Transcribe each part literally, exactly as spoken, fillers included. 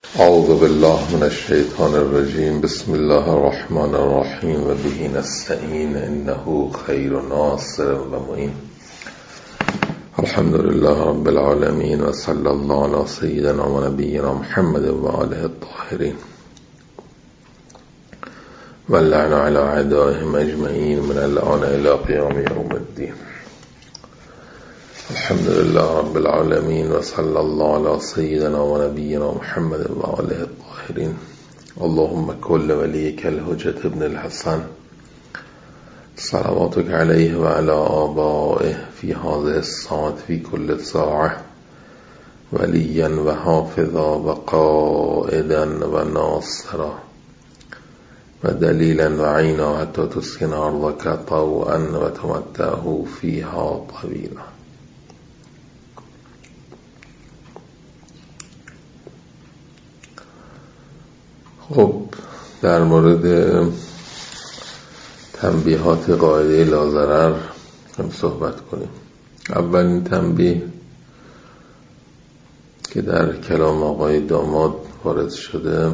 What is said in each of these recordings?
اعوذ بالله من الشیطان الرجیم. بسم الله الرحمن الرحیم و به نستعین انه خیر ناصر و معین. الحمد لله رب العالمین و صلی الله علی سیدنا و نبینا محمد و آله الطاهرین و اللعن علی اعدائهم اجمعین من الآن الی قیام یوم الدین. الحمد لله رب العالمین و صلی الله علی سیدنا و نبینا محمد و آله الطاهرین. اللهم کل ولیک الحجة ابن الحسن صلواتک علیه و علی آبائه فی هذه الساعة فی کل ساعة ولیا و حافظا و قائدا و ناصرا و دلیلا و عینا حتی تسکن ارضک طوعا و تمتعه فیها طویلا. خب، در مورد تنبیهات قاعده لاضرر هم صحبت کنیم. اولین تنبیه که در کلام آقای داماد وارد شده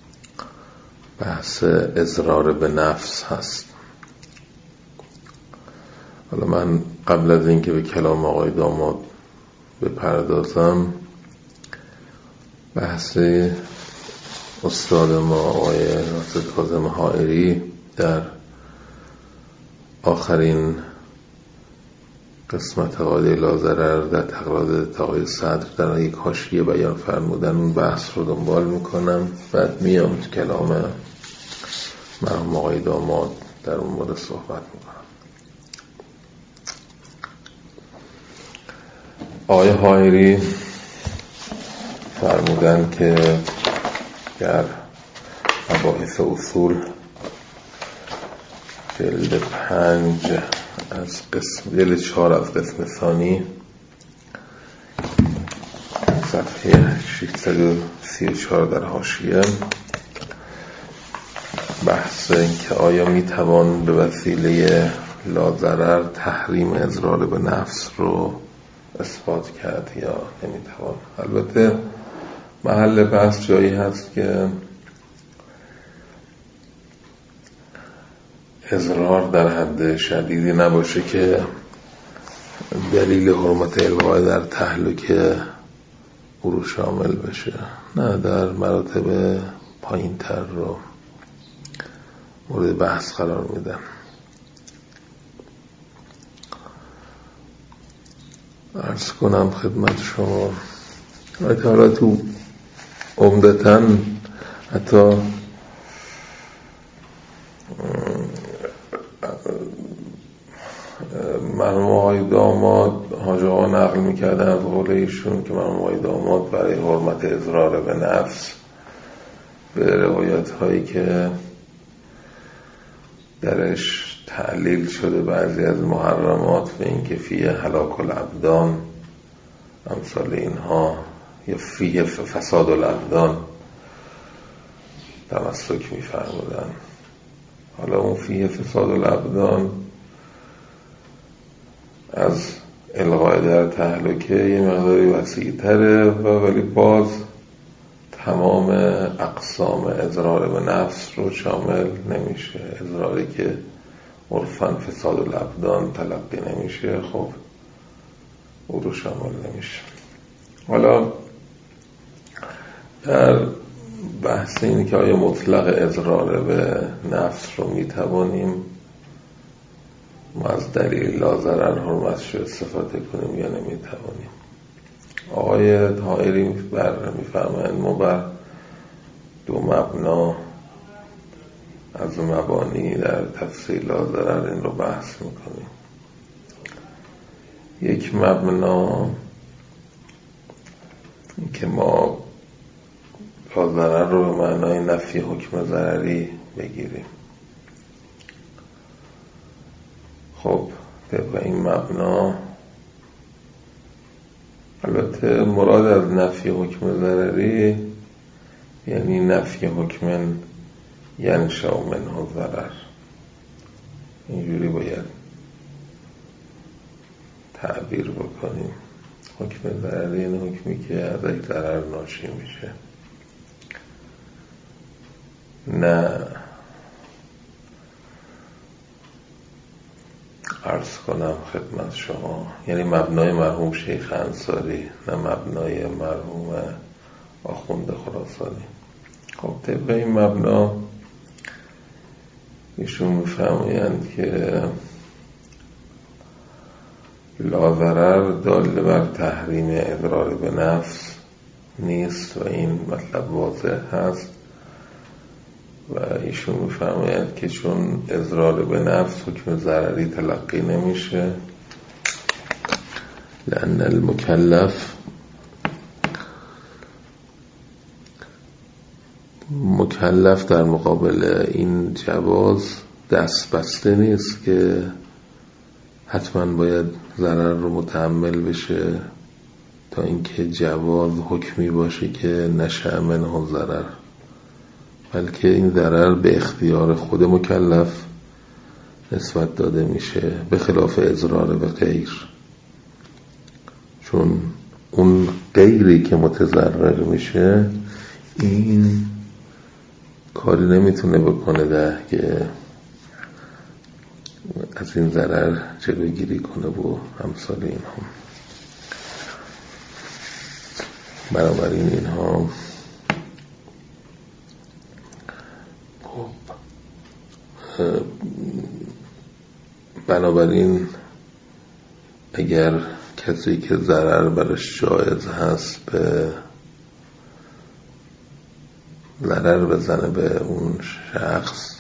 بحث اضرار به نفس هست. حالا من قبل از اینکه به کلام آقای داماد بپردازم، بحث استاد ما آقای ناصر کاظم حائری در آخرین قسمت قاعده لاضرر در تقریرات آقای صدر در یک حاشیه بیان فرمودن، اون بحث رو دنبال میکنم، بعد میام تو کلام مرحوم آقای داماد در اون مورد صحبت میکنم. آقای حائری فرمودن که در مباحث اصول جلد پنج از قسم جلد چهار از قسم ثانی صفحه ششصد و سی و چهار در حاشیه بحث این که آیا میتوان به وسیله لاضرر تحریم اضرار به نفس رو اثبات کرد یا نمیتوان. البته محل بحث جایی هست که اضرار در حد شدیدی نباشه که دلیل حرمت الغای در تهلکه او رو شامل بشه، نه، در مراتب پایین تر رو مورد بحث قرار میدن. عرض کنم خدمت شما حالا تو عمدتاً حتی مرحوم آقای داماد حاج آقا نقل میکردن از قول ایشون که مرحوم آقای داماد برای حرمت اضرار به نفس به روایت هایی که درش تعلیل شده بعضی از محرمات به این که فیه هلاک الابدان امثال اینها یا فیه فساد الابدان تمسک می‌فرمودن. حالا اون فیه فساد الابدان از الغای در تهلکه یه مقداری وسیع‌تره و ولی باز تمام اقسام اضرار به نفس رو شامل نمیشه. اضراری که عرفاً فساد الابدان تلقی نمیشه، خب او رو شامل نمیشه. حالا در بحث اینه که آیا مطلق اضرار به نفس رو میتوانیم ما از دلیل لاضرر حرمتش رو استفاده کنیم یا نمیتوانیم. آقای حائری بر میفرمایند ما بر دو مبنا از مبانی در تفسیر لاضرر این رو بحث میکنیم. یک مبنا که ما لاضرر رو به معنای نفی حکم ضرری بگیریم. خب طبق این مبنا البته مراد از نفی حکم ضرری یعنی نفی حکم ینشأ منه ضرر، اینجوری باید تعبیر بکنیم. حکم ضرری این حکمی که ازش ضرر ناشی میشه. نه عرض کنم خدمت شما، یعنی مبنای مرحوم شیخ انصاری، نه مبنای مرحوم آخوند خراسانی. خب طبق این مبنا ایشون می‌فرمایند که لا ضرر دال بر تحریم اضرار به نفس نیست و این مطلب واضح هست. و ایشون می‌فرمایند که چون اضرار به نفس حکم ضرری تلقی نمیشه، لأن المکلف مکلف در مقابل این جواز دست بسته نیست که حتما باید ضرر رو متحمل بشه تا اینکه جواز حکمی باشه که نشأ منه ضرر، بلکه این ضرر به اختیار خود مکلف نسبت داده میشه، به خلاف اضرار به غیر. چون اون غیری که متضرر میشه این کاری نمیتونه بکنه ده که از این ضرر جلوگیری کنه و امثال اینها. بنابراین اینها بنابراین اگر کسی که ضرر برش جایز هست به ضرر بزنه به اون شخص،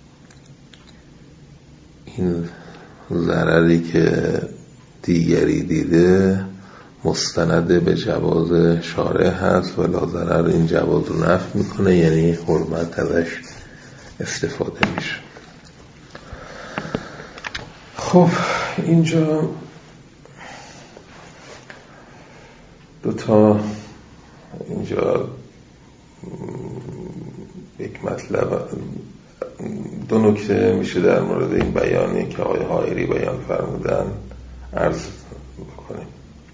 این ضرری که دیگری دیده مستند به جواز شارع هست و لا ضرر این جواز رو نفی میکنه، یعنی حرمت ازش استفاده میشه. خب اینجا دو تا اینجا یک مطلب دو نکته میشه در مورد این بیانی که آقای حائری بیان فرمودن عرض بکنیم.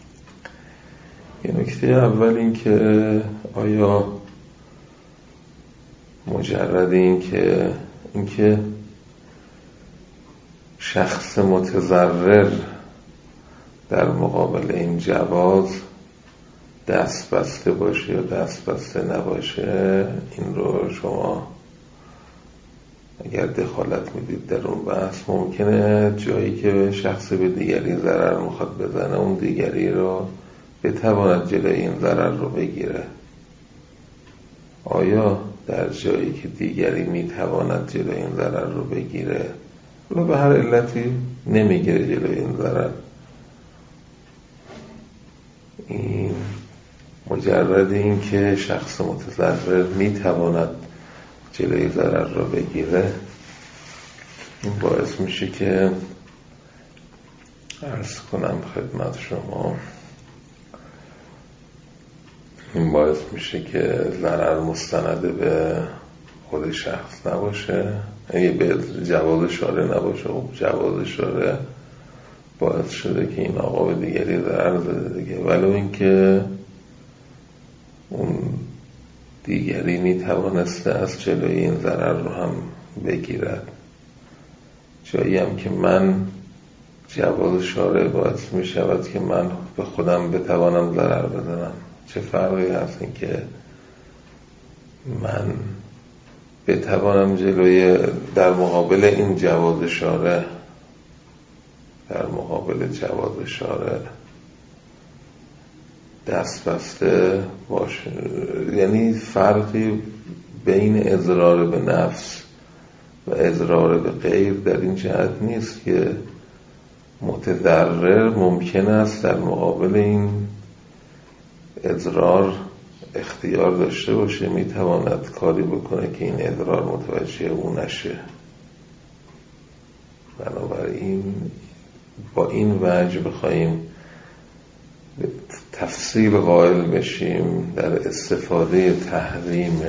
یه نکته اول این که آیا مجرد این که این که شخص متضرر در مقابل این جواز دست بسته باشه یا دست بسته نباشه، این رو شما اگر دخالت میدید در اون بحث ممکنه جایی که شخص به دیگری ضرر میخواد بزنه اون دیگری رو بتواند جلوی این ضرر رو بگیره. آیا در جایی که دیگری میتواند جلوی این ضرر رو بگیره و به هر علتی نمیگیره جلوی این ضرر، این مجرد این که شخص متضرر میتواند جلوی ضرر رو بگیره، این باعث میشه که عرض کنم خدمت شما این باعث میشه که ضرر مستند به خود شخص نباشه، اگه به جواز شارع نباشه. خب جواز شارع باعث شده که این آقا به دیگری ضرر زده دیگه، ولو اینکه اون دیگری میتوانسته از جلوی این ضرر رو هم بگیرد. جایی هم که من جواز شارع باعث میشود که من به خودم بتوانم ضرر بزنم، چه فرقی هست این که من بتوانم جلوی در مقابل این جواز شارع در مقابل جواز شارع دست بسته باشه. یعنی فرقی بین اضرار به نفس و اضرار به غیر در این جهت نیست که متضرر ممکن است در مقابل این اضرار اختیار داشته باشه، میتواند کاری بکنه که این اضرار متوجه او نشه. بنابراین با این وجه بخوایم تفصیل قائل بشیم در استفاده تحریم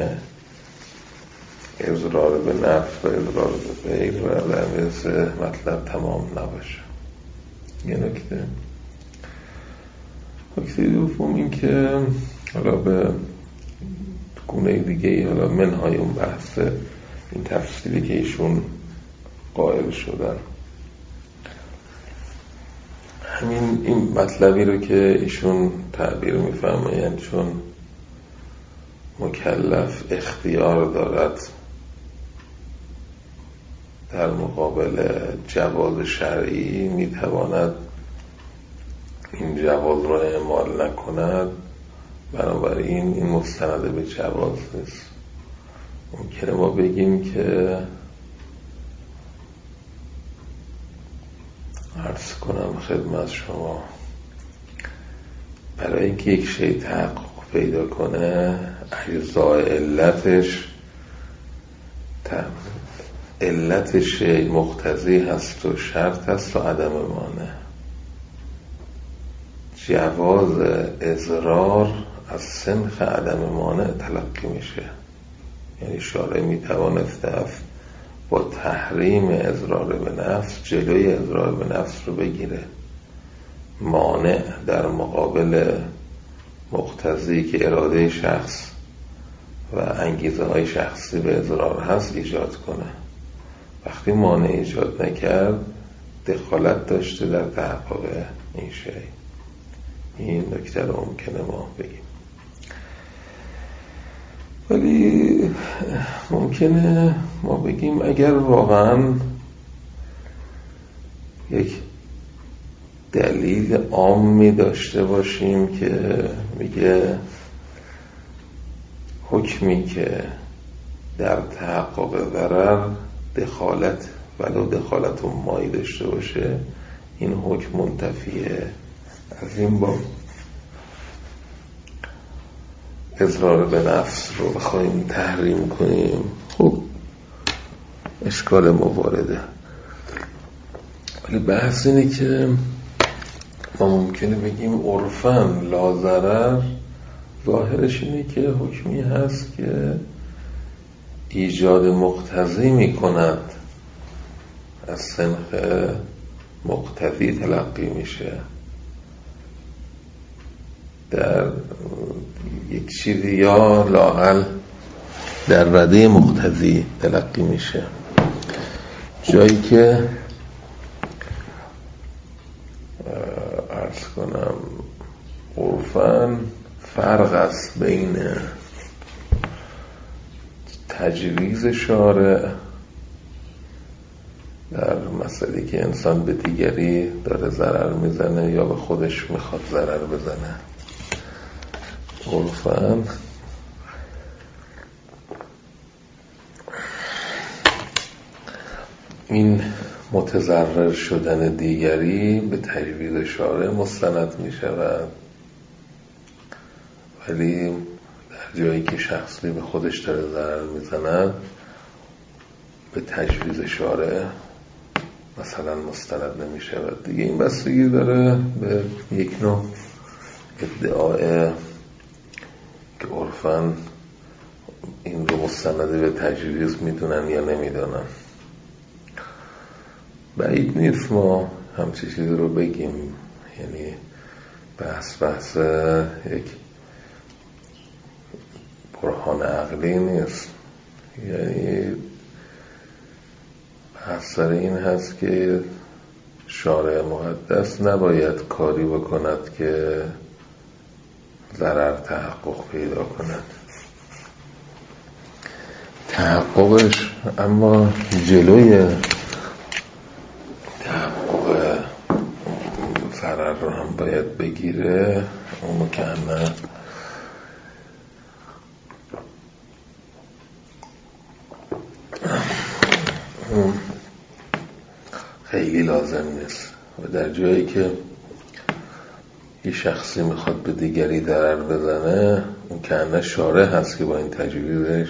اضرار به نفس و اضرار به غیر و در مثل مطلب تمام نباشه. یه نکته نکته دوم این که حالا به گونه دیگه حالا منهای اون بحث این تفسیری که ایشون قائل شدن. همین این مطلبی رو که ایشون تعبیر می‌فرمایند چون مکلف اختیار دارد در مقابل جواز شرعی میتواند این جواز رو اعمال نکند، بنابراین این مستند به جواز نیست. ممکنه ما بگیم که عرض کنم خدمت شما برای اینکه یک شی تحقق پیدا کنه اجزای علتش علت شی مقتضی هست و شرط هست و عدم مانع. جواز اضرار از سنخ عدم مانع تلقی میشه، یعنی شارع میتوانست با تحریم اضرار به نفس جلوی اضرار به نفس رو بگیره. مانع در مقابل مقتضی که اراده شخص و انگیزه های شخصی به اضرار هست ایجاد کنه. وقتی مانع ایجاد نکرد دخالت داشته در تحقق این شی. این نکته رو ممکنه ما بگیم، ولی ممکنه ما بگیم اگر واقعا یک دلیل عامی داشته باشیم که میگه حکمی که در تحقق ضرر دخالت ولو دخالت مایی داشته باشه این حکم منتفیه، از این با اضرار به نفس رو بخوایم تحریم کنیم خب اشکال موارده. ولی بحث اینه که ما ممکنه بگیم عرفاً لا ضرر ظاهرش اینه که حکمی هست که ایجاد مقتضی می کند، از سنخ مقتضی تلقی میشه، در یک چیزی یا لااقل در رده مقتضی تلقی میشه، جایی که عرض کنم عرفاً فرق است بین تجویز شارع در مسئله که انسان به دیگری داره ضرر میزنه یا به خودش میخواد ضرر بزنه. عرفاً این متضرر شدن دیگری به تجویز شارع مستند می شود، ولی در جایی که شخصی به خودش داره ضرر می زند به تجویز شارع مثلا مستند نمی شود. دیگه این بستگی داره به یک نوع ادعای که عرفاً این رو مستند به تجویز می دونن یا نمی دونن. بعید نیست ما همچی چیزی رو بگیم، یعنی بحث بحث یک برهان عقلی نیست، یعنی بحث سر این هست که شارع مقدس نباید کاری بکند که ضرر تحقق پیدا کند، تحققش اما جلوی تحقق ضرر رو هم باید بگیره. اون که نه خیلی لازم نیست و در جایی که یه شخصی میخواد به دیگری ضرر بزنه اون که نه شارع هست که با این تجویزش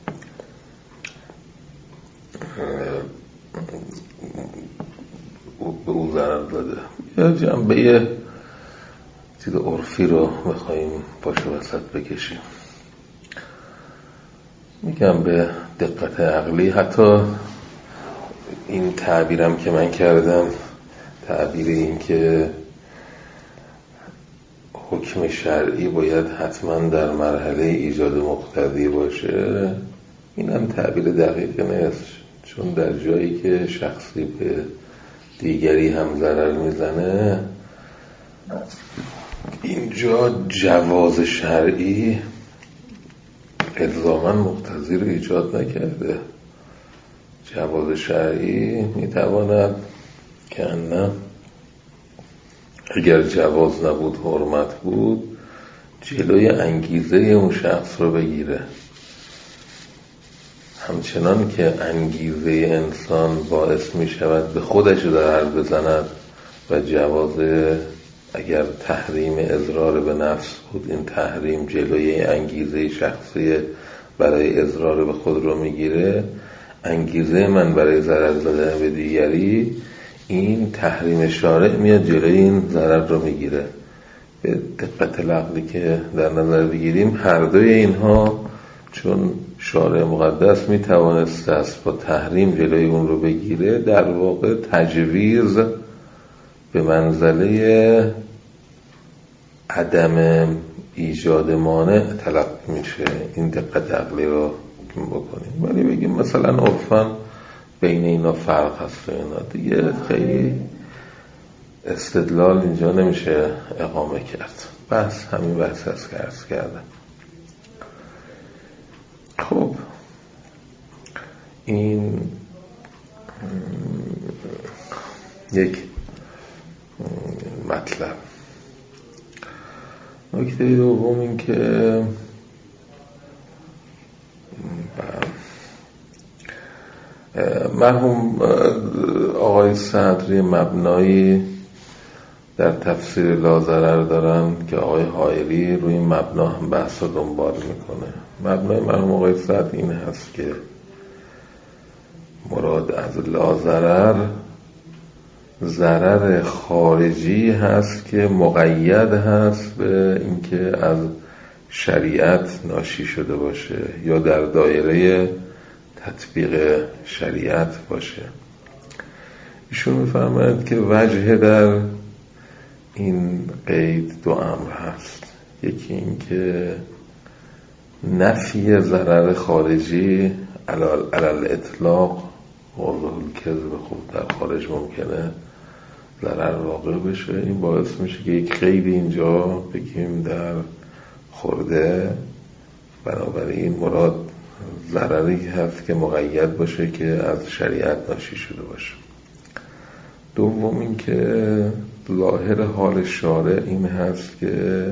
به او ضرر داده. یا جنبه یه چیز عرفی رو میخواییم باشه وسط بکشیم. میگم به دقت عقلی حتی این تعبیرم که من کردم، تعبیر این که حکم شرعی باید حتما در مرحله ایجاد مقتضی باشه، این هم تعبیر دقیق نیست، چون در جایی که شخصی به دیگری هم ضرر میزنه اینجا جواز شرعی الزاماً مقتضی رو ایجاد نکرده. جواز شرعی میتواند که نه اگر جواز نبود حرمت بود جلوی انگیزه اون شخص رو بگیره، همچنان که انگیزه انسان باعث می شود به خودش ضرر بزند و جواز اگر تحریم اضرار به نفس بود این تحریم جلوی انگیزه شخصی برای اضرار به خود رو میگیره، انگیزه من برای ضرر زدن به دیگری این تحریم شارع میاد جلوی این ضرر رو میگیره. به دقت عقلی که در نظر بگیریم هر دوی اینها چون شارع مقدس میتوانست است با تحریم جلوی اون رو بگیره، در واقع تجویز به منزله عدم ایجاد مانع تلقی میشه. این دقت عقلی رو بکنیم، ولی بگیم مثلا عرفاً بین اینا فرق هست و اینا دیگه خیلی استدلال اینجا نمیشه اقامه کرد. بس همین بحث هست که عرض کردم. خب این یک مطلب. نکته دوم این که مرحوم آقای صدری مبنایی در تفسیر لاضرر دارن که آقای حائری روی مبنا هم بحث رو دنبال میکنه. مبنای مرحوم آقای صدری این هست که مراد از لاضرر ضرر خارجی هست که مقید هست به اینکه از شریعت ناشی شده باشه یا در دایره تطبیق شریعت باشه. ایشون میفرماید که وجه در این قید دو امر هست. یکی این که نفی ضرر خارجی علل اطلاق واضح الکذب، خوب در خارج ممکنه ضرر واقع بشه، این باعث میشه که یک قید اینجا بگیم در خورده. بنابراین مراد ضرری هست که مقید باشه که از شریعت ناشی شده باشه. دوم این که ظاهر حال شارع این هست که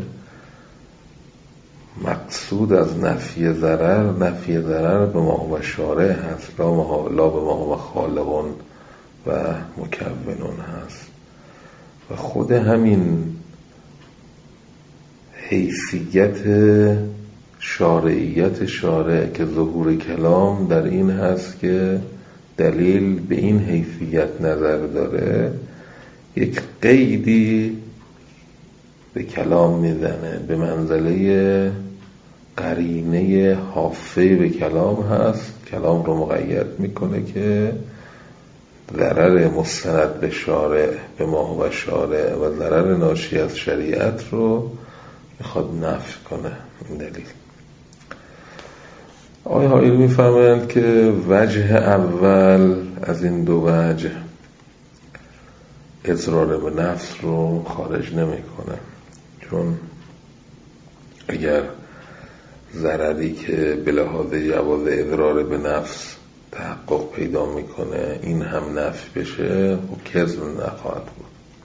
مقصود از نفی ضرر نفی ضرر به ما و شارع هست، لا به ما و خالقون و مکونون هست. و خود همین حیثیت شارعیت شارع که ظهور کلام در این هست که دلیل به این حیثیت نظر داره، یک قیدی به کلام میزنه به منزله قرینه حافظه به کلام هست، کلام رو مقید میکنه که ضرر مستند به شارع به ما و شارع و ضرر ناشی از شریعت رو میخواد نفی کنه. این دلیل. آقای حائری میفرمایند که وجه اول از این دو وجه اضرار به نفس رو خارج نمیکنه، چون اگر ضرری که به لحاظ جواز اضرار به نفس تحقق پیدا میکنه این هم نفی بشه و کذب نخواهد بود.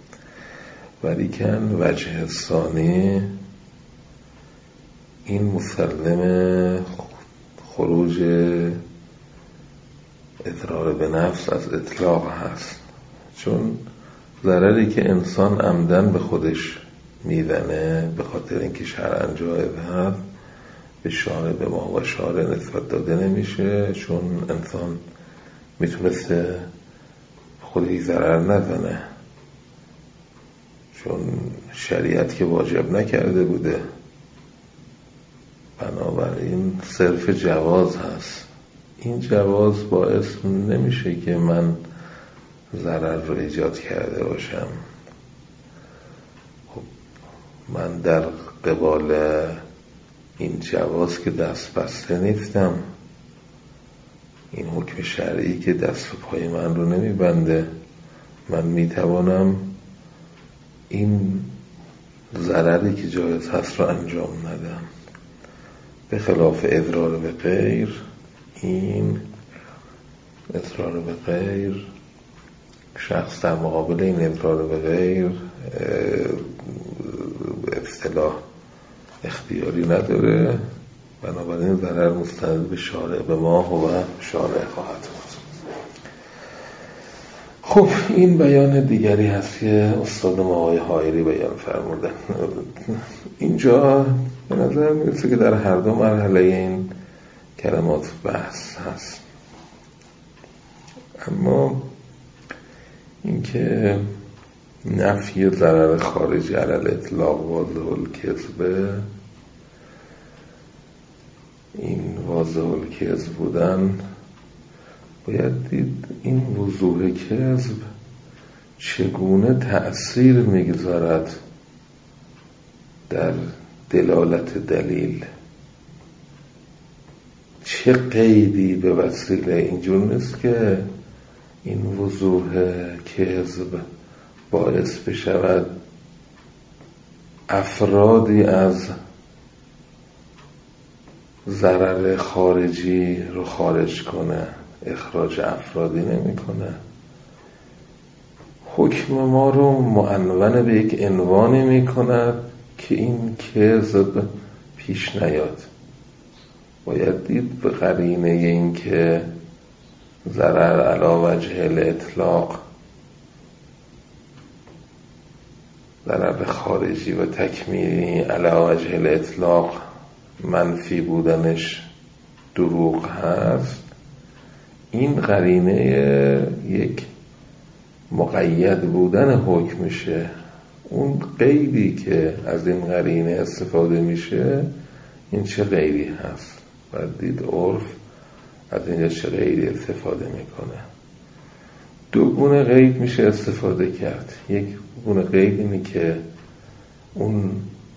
ولیکن وجه ثانی این مسلم خروج اضرار به نفس از اطلاق هست، چون ضرری که انسان عمدن به خودش میزنه به خاطر اینکه شرعاً جایز هست به شارع به ما و شارع نسبت داده نمیشه، چون انسان میتونسته خودش ضرر نزنه، چون شریعت که واجب نکرده بوده. بنابراین صرف جواز هست. این جواز باعث نمیشه که من ضرر رو ایجاد کرده باشم. خب من در قبال این جواز که دست بسته نیستم، این حکم شرعی که دست و پای من رو نمیبنده، من میتوانم این ضرری که جایز هست رو انجام ندم. به خلاف اضرار به غیر، این اضرار به غیر شخص در مقابل این اضرار به غیر به اصطلاح اختیاری نداره، بنابراین ضرر مستند به شارع، به ما و شارع خواهد بود. خب این بیان دیگری هست که استاد ما آقای حائری بیان فرمودن. اینجا به نظر میرسه که در هر دو مرحله این کلمات بحث هست، اما اینکه نفی ضرر خارجی علی الاطلاق واضح الکذب، این واضح الکذب بودن، باید دید این وضوح کذب چگونه تأثیر میگذارد در دلالت دلیل. چه قیدی به وسیله، اینجور نیست که این وضوح کذب باعث بشود افرادی از ضرر خارجی رو خارج کنه، اخراج افرادی نمی کنه. حکم ما رو معنون به یک عنوانی می کند که این کذب پیش نیاد. باید دید به قرینه این که ضرر علی وجه الاطلاق، ضرر خارجی و تکمیلی علی وجه الاطلاق منفی بودنش دروغ هست، این قرینه یک مقید بودن حکم میشه. اون قیدی که از این قرینه استفاده میشه، این چه قیدی هست؟ باید دید عرف از اینجا چه قیدی استفاده میکنه. دو گونه قید میشه استفاده کرد. یک گونه قید اینه که اون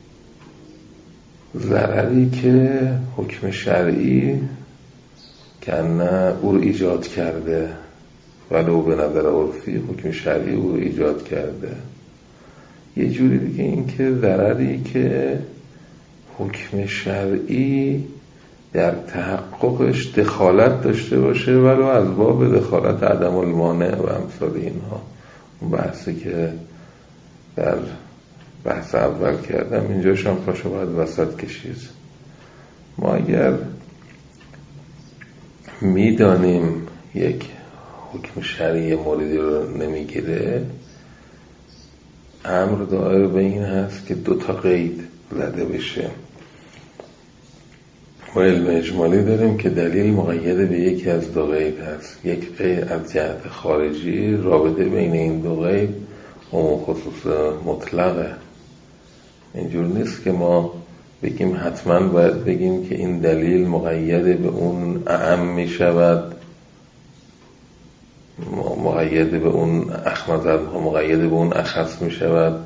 ضرری که حکم شرعی که نه او رو ایجاد کرده، ولو به نظر عرفی حکم شرعی او رو ایجاد کرده. یه جوری دیگه این که ضرری که حکم شرعی در تحققش دخالت داشته باشه، ولو از باب دخالت عدم المانع و امثال اینها. اون بحثی که در بحث اول کردم اینجا شام پاشو باید وسط کشید. ما اگر میدانیم یک حکم شرعی موردی رو نمیگیره، امر دائر به این هست که دو تا قید زده بشه. ما علم اجمالی داریم که دلیل مقید به یکی از دو قید هست. یک قید از جهت خارجی، رابطه بین این دو قید عموم خصوص مطلقه. اینجور نیست که ما بگیم حتما باید بگیم که این دلیل مقید به اون اعم می شود، مقید به اون اخمز، مقید به اون اخص می شود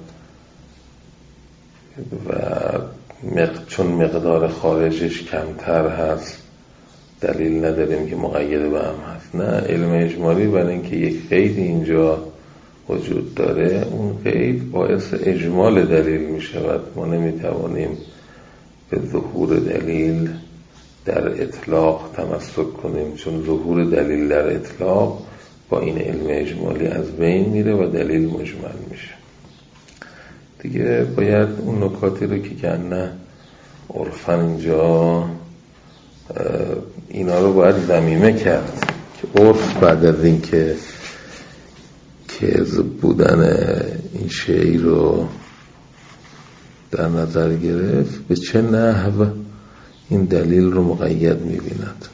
و چون مقدار خارجش کمتر هست دلیل نداریم که مقید به هم هست. نه، علم اجمالی برای اینکه یک قید اینجا وجود داره، اون قید باعث اجمال دلیل می شود. ما نمی توانیم به ظهور دلیل در اطلاق تمسک کنیم، چون ظهور دلیل در اطلاق با این علم اجمالی از بین میره و دلیل مجمل میشه. دیگه باید اون نکاتی رو که کنه عرفاً اینجا اینا رو باید ضمیمه کرد که عرف بعد از این که کذب بودن این شی رو در نظر گرفت، به چه نحو این دلیل رو مقید میبیند.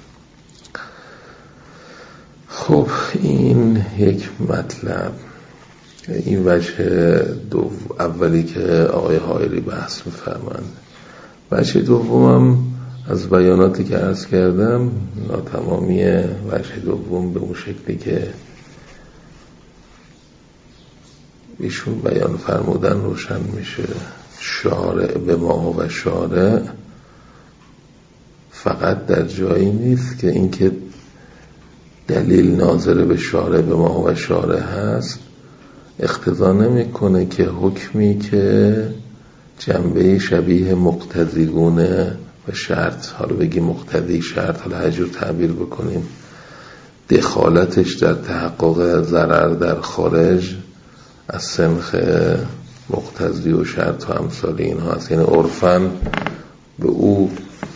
خب این یک مطلب. این وجه دو اولی که آقای حائری بحث می‌فرمایند. وجه دومم از بیاناتی که عرض کردم، ناتمامی وجه دوم به اون شکلی که ایشون بیان فرمودن روشن میشه. شارع به ما و شارع فقط در جایی نیست که اینکه دلیل ناظر به شارع به ما و شارع هست اقتضا نمیکنه که حکمی که جنبه شبیه مقتضیگونه و شرط، حالا بگی مقتضی شرط، حالا هر جور تعبیر بکنیم، دخالتش در تحقق ضرر در خارج از سنخ مقتضی و شرط و امثال اینها هست. یعنی عرفاً به او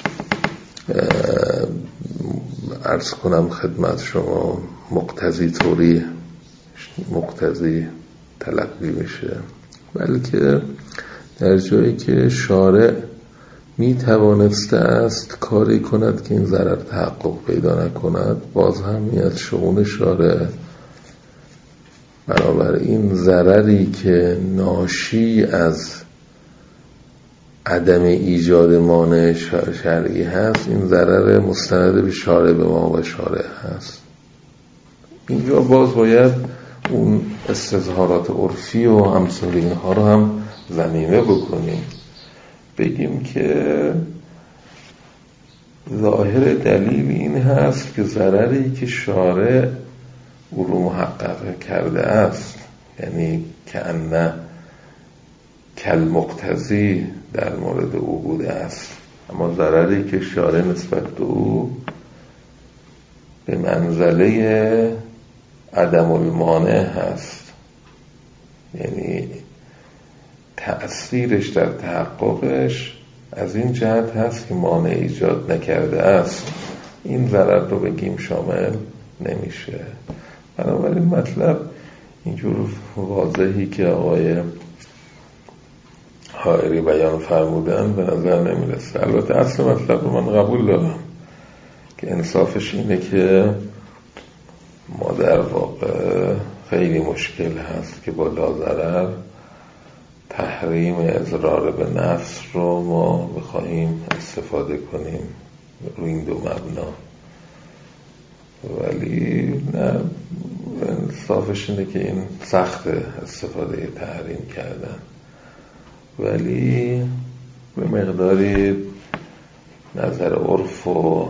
عرض کنم خدمت شما مقتضی طوری مقتضی تلقی میشه، بلکه در جایی که شارع می توانسته است کاری کند که این ضرر تحقق پیدا نکند، باز هم از شؤون شارع. بنابراین ضرری که ناشی از عدم ایجاد مانع شرعی هست، این ضرر مستند به شارع به ما و شارع هست. اینجا باز باید اون استظهارات عرفی و امثال اینها رو هم ضمیمه بکنیم، بگیم که ظاهر دلیل این هست که ضرری که شارع او رو محقق کرده است، یعنی که انه کل مقتضی در مورد او بوده است، اما ضرری که شارع نسبت به او به منزله عدم المانع هست، یعنی تأثیرش در تحققش از این جهت هست که مانع ایجاد نکرده است، این ضرر رو بگیم شامل نمیشه. بنابراین مطلب اینجور واضحی که آقای حائری بیان فرمودن به نظر نمیرسه. البته اصل مطلب رو من قبول دارم که انصافش اینه که ما در واقع خیلی مشکل هست که با لاضرر تحریم اضرار به نفس رو ما بخواهیم استفاده کنیم روی این دو مبنا، ولی نه، انصافش اینه که این سخت استفاده تحریم کردن، ولی به مقداری نظر عرف و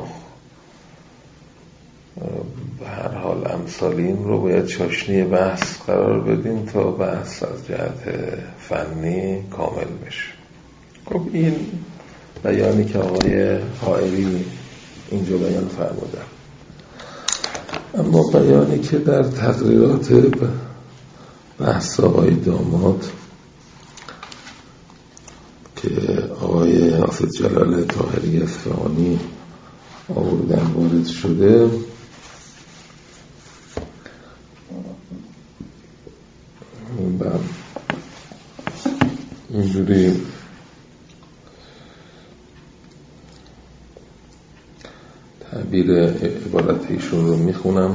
به هر حال امثال این رو باید چاشنی بحث قرار بدیم تا بحث از جهت فنی کامل بشه. خب این بیانی که آقای حائری اینجا بیان فرمودن. اما بیانی که در تقریرات بحث آقای داماد که آقای حافظ جلال طاهری اصفهانی آوردن وارد شده، اینجوری تعبیر عبارت ایشون رو میخونم.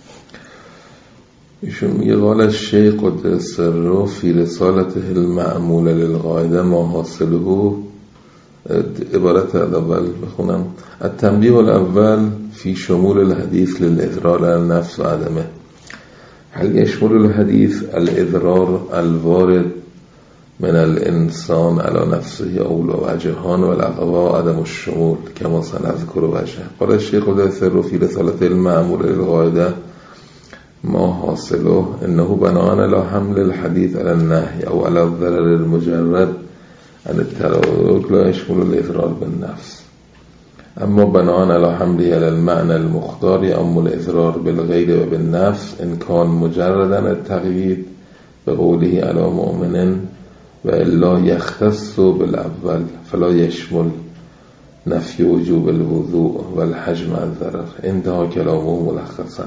ایشون میگه قال الشیخ قدس سره فی رسالته المعمول للقاعده ما حاصله. عبارت اول بخونم: التنبیه الاول فی شمول الحدیث للاضرار علی النفس و عدمه. هل يشمل الحديث الإضرار الوارد من الإنسان على نفسه أو وجهان والأقوى عدم الشمول كما سنذكر وجهه. قال الشيخ السر في رسالة المعمول للقاعدة ما حاصله إنه بناء على حمل الحديث على النهي أو على الضرر المجرد عن الترك لا يشمل الإضرار بالنفس، اما بناء على حمله على المعنى المختار يعم الإضرار بالغير وبالنفس إن كان مجردا التقييد بقوله على مؤمن وإلا يختص بالأول فلا يشمل نفي وجوب الوضوء والحجم الضرر. انتهى كلامه ملخصا.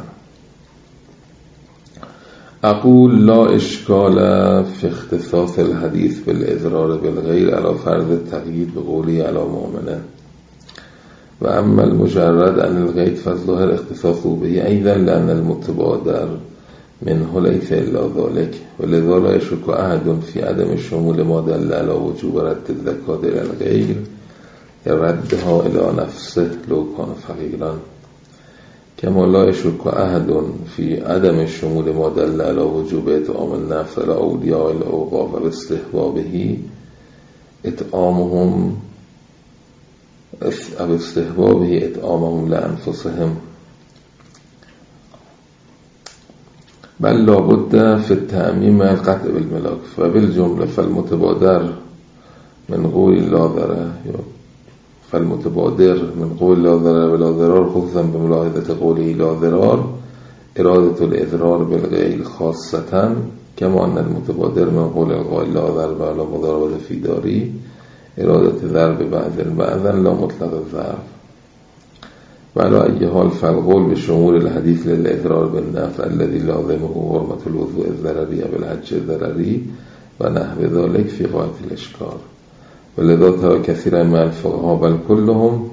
أقول لا إشكال في اختصاص الحديث بالإضرار بالغير على فرض التقييد بقوله على مؤمن، وأما المجرد عن الغير فالظاهر اختصاصه به أيضا لأن المتبادر منه ليس إلا ذلك، ولذا لا يشك أحد في عدم الشمول ما دل على وجوب رد الزكاة إلى الغير يردها إلى نفسه لو كان فقيرا، كما لا يشك أحد في عدم الشمول ما دل على وجوب إطعام النفس على أولياء الأوقاف واستحبابه إطعامهم أو استحبابه إطعامهم لأنفسهم. بل لابد فی التعمیم القطع بالملاک و بالجمله فالمتبادر من قول لا ضرر یا فالمتبادر من قول لا ضرر ولا ضرار خصوصا بملاحظه قوله لا ضرار اراده الاضرار بالغیر خاصه كما ان المتبادر من قول القائل لا ضرر ولا مضاربه فی داری اراده ضرب بعض البعض لا مطلق الضرب وعلى أي حال فالقول بشمول الحديث للإضرار بالنفع الذي لازمه حرمة الوضوء الضرري بالحج الضرري ونحو ذلك في غاية الإشكال ولذا ترى كثيرا من الفقهاء بل كلهم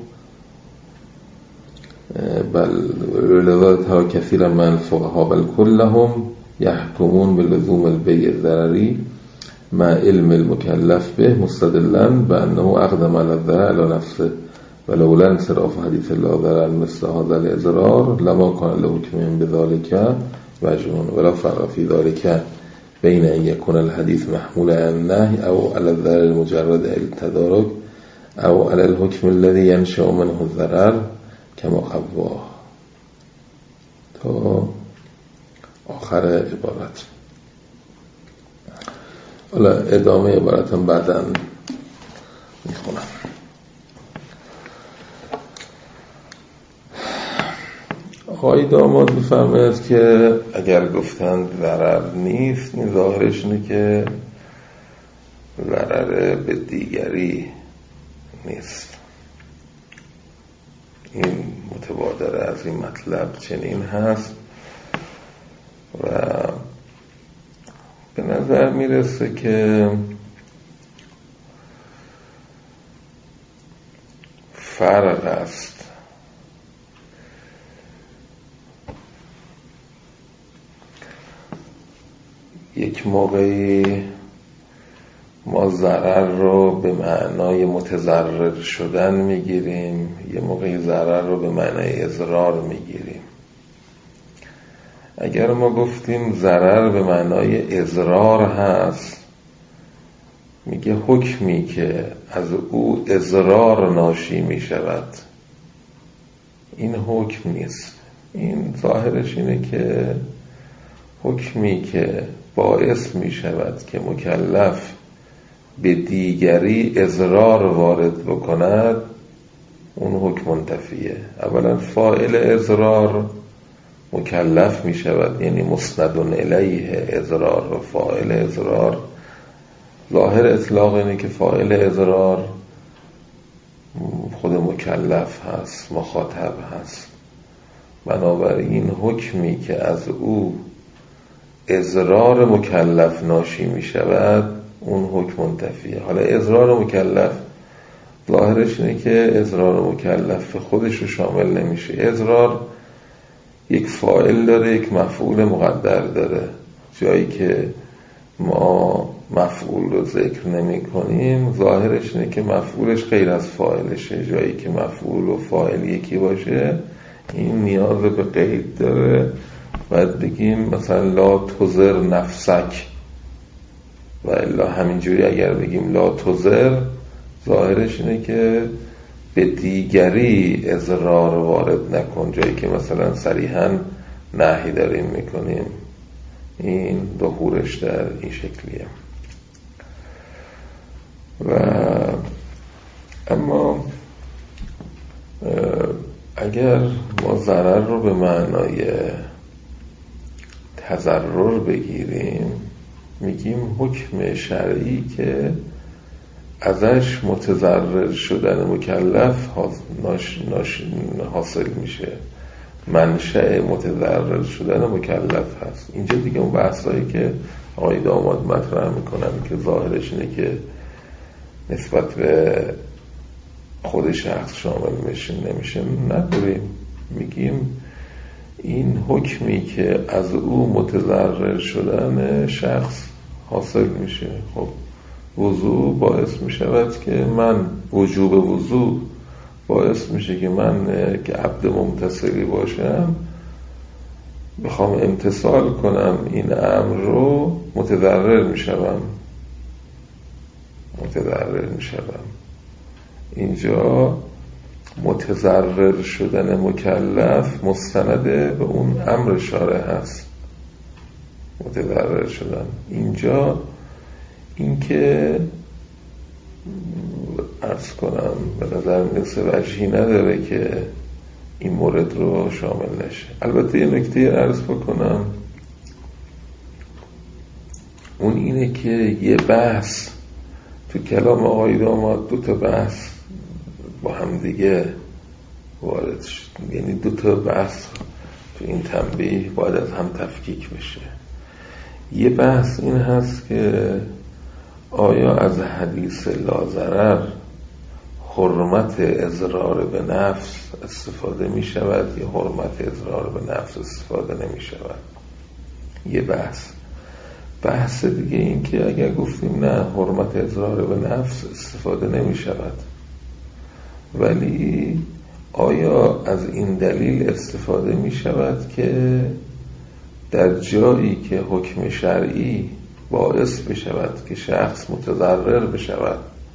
بل ولذا ترى كثيرا من الفقهاء بل كلهم يحكمون بلزوم البيع الضرري مع علم المكلف به مستدلا بأنه أقدم على الضرر على نفسه ولولا انصراف حديث لا ضرر مثل هذا الإضرار لما كان له حكم بذلك وجه ولا فرق في ذلك بين أن يكون الحديث محمولا على النهي أو على الضرر المجرد التدارك أو على الحكم الذي ينشأ منه الضرر كما قبواه تا آخر عبارت. حالا ادامه عبارتم بعداً میخونم. آقای داماد میفرماید که اگر گفتند ضرر نیست، این ظاهرش اینه که ضرر به دیگری نیست. این متبادر از این مطلب چنین هست و به نظر میرسه که فرق است یک موقعی ما ضرر رو به معنای متضرر شدن میگیریم، یه موقعی ضرر رو به معنای اضرار میگیریم. اگر ما گفتیم ضرر به معنای اضرار هست، میگه حکمی که از او اضرار ناشی میشود این حکم نیست. این ظاهرش اینه که حکمی که باعث می شود که مکلف به دیگری اضرار وارد بکند اون حکم منتفیه. اولا فاعل اضرار مکلف می شود، یعنی مسند الیه اضرار، و فاعل اضرار ظاهر اطلاق اینه که فاعل اضرار خود مکلف هست، مخاطب هست. بنابراین حکمی که از او اضرار مکلف ناشی می شود اون حکم منتفیه. حالا اضرار مکلف ظاهرش اینه که اضرار مکلف خودش رو شامل نمیشه. اضرار یک فاعل داره، یک مفعول مقدر داره. جایی که ما مفعول رو ذکر نمی کنیم ظاهرش اینه که مفعولش غیر از فاعلشه. جایی که مفعول و فاعل یکی باشه این نیاز به قید داره. باید بگیم مثلا لا تضر نفسک، و الا همینجوری اگر بگیم لا تضر ظاهرش اینه که به دیگری اضرار وارد نکن. جایی که مثلا صریحاً نهی داریم میکنیم این ظهورش در این شکلیه. و اما اگر ما ضرر رو به معنای تضرر بگیریم میگیم حکم شرعی که ازش متضرر شدن مکلف حاصل میشه، منشأ متضرر شدن مکلف هست. اینجا دیگه اون بحثایی که آقای داماد مطرح میکنن که ظاهرش اینه که نسبت به خود شخص شامل میشه نمیشه نداریم. میگیم این حکمی که از او متضرر شدن شخص حاصل میشه. خب وضوع باعث میشود که من وجوب وضوع باعث میشه که من که عبد ممتثلی باشم بخوام امتثال کنم این امر رو متضرر میشم متضرر میشم اینجا متضرر شدن مکلف مستند به اون امر شارع هست. متضرر شدن. اینجا اینکه عرض کنم به نظر میرسه وجهی نداره که این مورد رو شامل نشه. البته یه نکته عرض بکنم، اون اینه که یه بحث تو کلام آقای داماد، دو تا بحث با هم دیگه وارد شد، یعنی دو تا بحث تو این تنبیه باید از هم تفکیک بشه. یه بحث این هست که آیا از حدیث لاضرر حرمت اضرار به نفس استفاده می شود یا حرمت اضرار به نفس استفاده نمی شود؟ یه بحث. بحث دیگه این که اگر گفتیم نه حرمت اضرار به نفس استفاده نمی شود، ولی آیا از این دلیل استفاده می شود که در جایی که حکم شرعی باعث بشود که شخص متضرر بشود،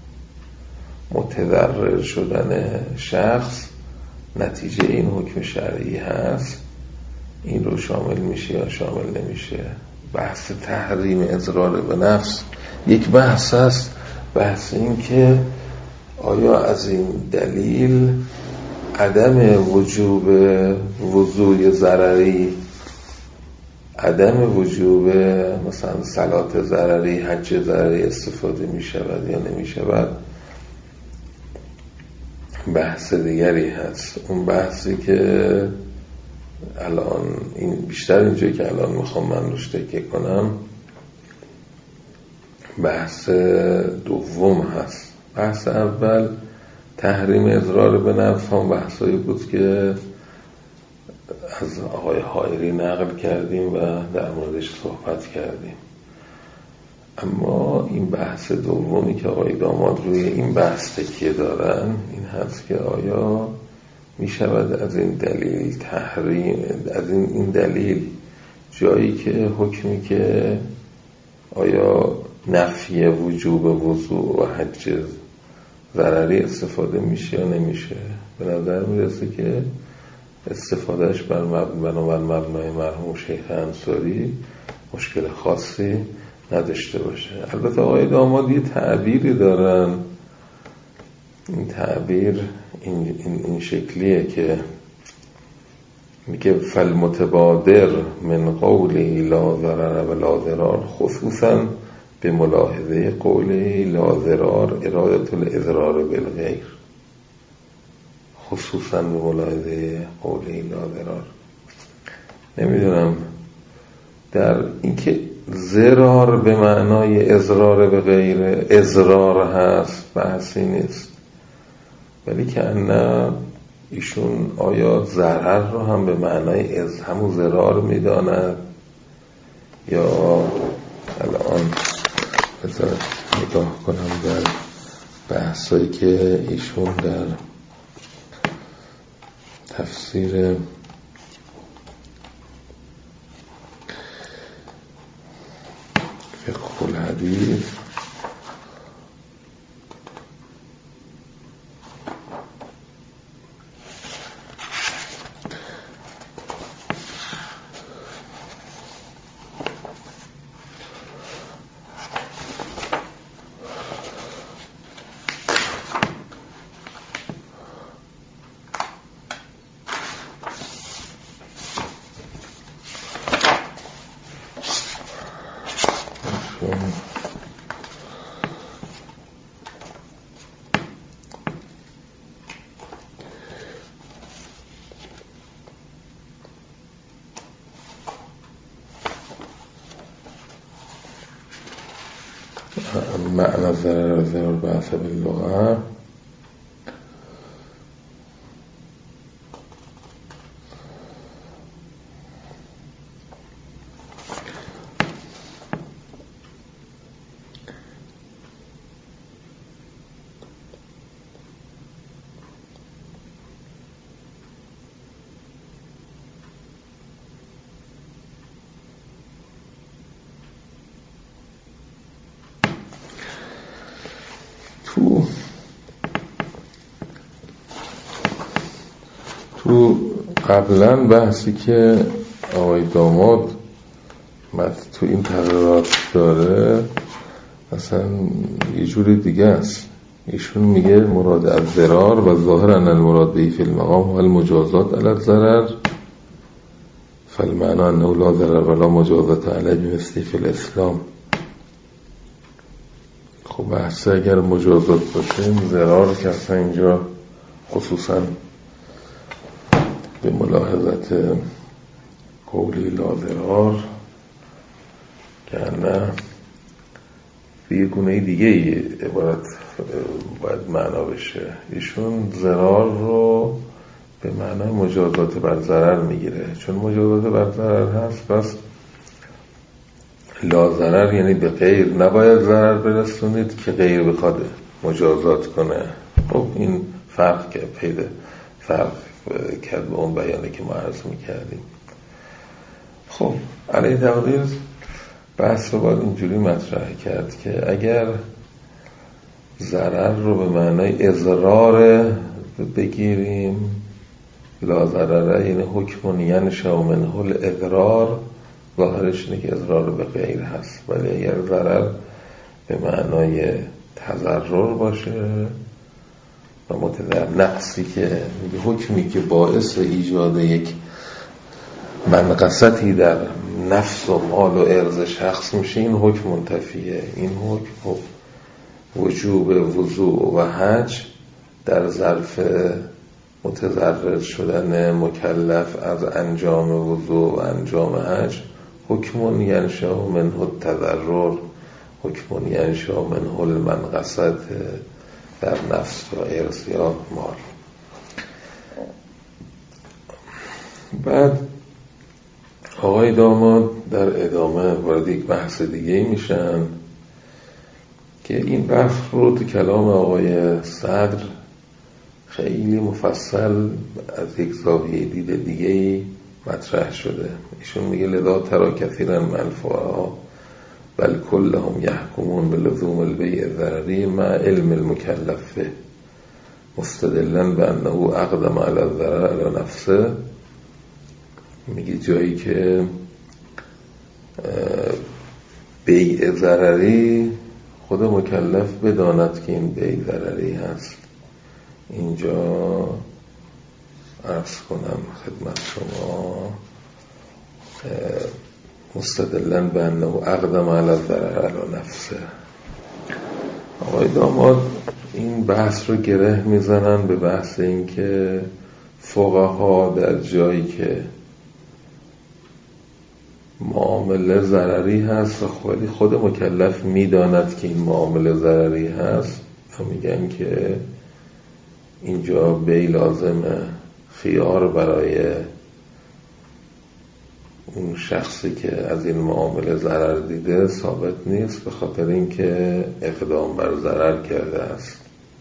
متضرر شدن شخص نتیجه این حکم شرعی هست، این رو شامل میشه یا شامل نمیشه؟ بحث تحریم اضرار به نفس یک بحث است. بحث این که آیا از این دلیل عدم وجوب وضوء ضرری، عدم وجوب مثلا صلات ضرری، حج ضرری استفاده می شود یا نمی شود؟ بحث دیگری هست. اون بحثی که الان این بیشتر اینجایی که الان میخوام من روش تکیه کنم بحث دوم هست. بحث اول تحریم اضرار به نفس هم بحثایی بود که از آقای حائری نقل کردیم و در موردش صحبت کردیم. اما این بحث دومی که آقای داماد روی این بحث تکیه دارن این هست که آیا می شود از این دلیل تحریم، از این, این دلیل جایی که حکمی که آیا نفی وجوب وضوء و حج ضرری استفاده میشه یا نمیشه؟ به نظر میرسه که استفادهش بر بنابر مبنای مرحوم شیخ انصاری مشکل خاصی نداشته باشه. البته آقای داماد یه تعبیری دارن، این تعبیر این, این, این شکلیه که میگه فالمتبادر من قولی لا ضرر و لا ضرار خصوصا به ملاحظه قولی لا ضرار ارادت الاضرار بالغیر، خصوصا به ملاحظه قولی لا ضرار. نمیدونم در اینکه ضرار به معنای اضرار به غیر اضرار هست بحثی نیست، ولی که نه ایشون آیا ضرر رو هم به معنای از همون ضرار میداند یا الان بذار نگاه کنم در بحثایی که ایشون در تفسیر فقه الحدیث معنی ضرر ضرر بحث باللغه تو قبلا بحثی که آقای داماد متن تو این تغییرات داره اصلا یه جوری دیگه است. ایشون میگه مراد از ضرار و ظاهرا المراد به فی المقام و المجازات علی الضرر فالمعنی انه لا ضرر ولا مجازات علی بمثل فی الاسلام. خب بحثه اگر مجازات باشه این ضرار که اصلا اینجا خصوصا به ملاحظت قولی لا ضرار که نه به یه گونه دیگه ای عبارت باید معنا بشه. ایشون ضرار رو به معنای مجازات بر ضرر میگیره، چون مجازات بر ضرر هست پس لا ضرر یعنی به غیر نباید ضرر برسونید که غیر بخواد مجازات کنه. خب این فرق که پیدا فرق کرد به اون بیانی که ما عرض میکردیم. خب علی تقدیر بحث رو باید اینجوری مطرح کرد که اگر ضرر رو به معنای اضرار بگیریم، لا ضرر یعنی حکم ینشأ منه الاضرار، ظاهرش اینه که اضرار به غیر هست. ولی اگر ضرر به معنای تضرر باشه و متضرر نقصی که حکمی که باعث ایجاد یک منقصتی در نفس و مال و ارض شخص میشه، این حکم منتفیه. این حکم وجوب وضوء و حج در ظرف متضرر شدن مکلف از انجام وضوء و انجام حج حکم ینشأ منه التضرر، حکم ینشأ منه المنقصت در نفس و ارض یا مال. بعد آقای داماد در ادامه وارد یک بحث دیگه میشن که این بحث رو تو کلام آقای صدر خیلی مفصل از یک زاویه دید دیگه مطرح شده. ایشون میگه لذا ترا کثیرا من الفقهاء بل کلهم یحکمون بلزوم البیع الضرری مع علم المکلف مستدلا بانه اقدم علی الضرر علی نفسه. میگه جایی که بیع ضرری خود مکلف بداند که این بیع ضرری هست. اینجا عرض کنم خدمت شما مستدلن به انه اقدم علی الضرر علی نفسه. آقای داماد این بحث رو گره میزنن به بحث این که فقها در جایی که معامله ضرری هست و خودی خود مکلف میداند که این معامله ضرری هست و میگن که اینجا بی لازمه، خیار برای اون شخصی که از این معامله ضرر دیده ثابت نیست، به خاطر اینکه اقدام بر ضرر کرده است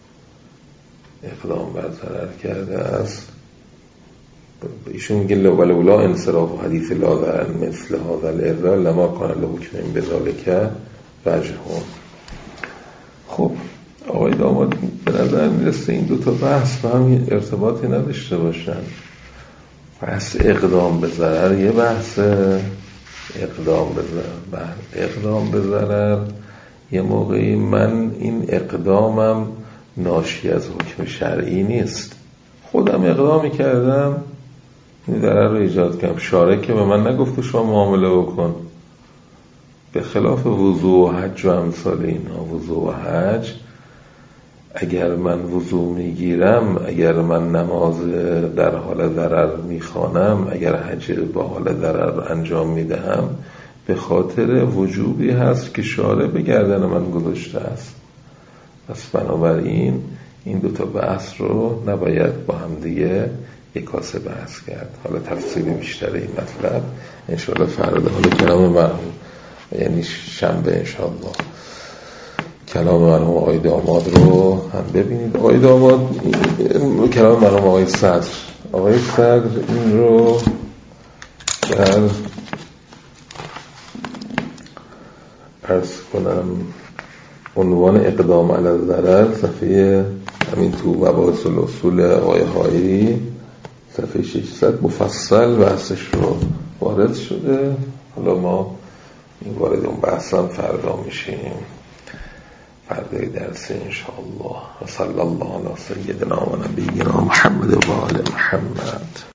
اقدام بر ضرر کرده است ایشون میگه ولولا انصراف حدیث لا ضرر مثل هذا الاضرار لما کان الحکم بذلک وجهون. خب آقای داماد به نظر میرسه این دوتا بحث به هم ارتباطی نداشته باشن. بحث اقدام به ضرر یه بحث، اقدام به ضرر اقدام به ضرر یه موقعی من این اقدامم ناشی از حکم شرعی نیست، خودم اقدامی کردم این ضرر رو ایجاد کردم، شارع که به من نگفته شما معامله بکن. به خلاف وضوء و حج و امثال اینا، وضوء و حج اگر من وضوء میگیرم، اگر من نماز در حال ضرر میخوانم، اگر حج با حال ضرر انجام میدهم، به خاطر وجوبی هست که شارع به گردن من گذاشته است. پس بنابراین این دوتا بحث رو نباید با هم دیگه یک کاسه بحث کرد. حالا تفصیل بیشتر این مطلب انشاءالله فردا، حالا کلام مرحوم یعنی شنبه انشاءالله کلام مرحوم آقای داماد رو هم ببینید. آقای داماد کلام مرحوم آقای صدر آقای صدر این رو در عرض کنم عنوان اقدام علی الضرر صفحه همین تو مباحث الاصول آقای حائری صفحه ششصد مفصل بحثش رو وارد شده. حالا ما این وارد اون بحثم فردا میشیم، فردای درس انشاءالله. و صلی الله علی سیدنا و نبینا محمد و آل محمد.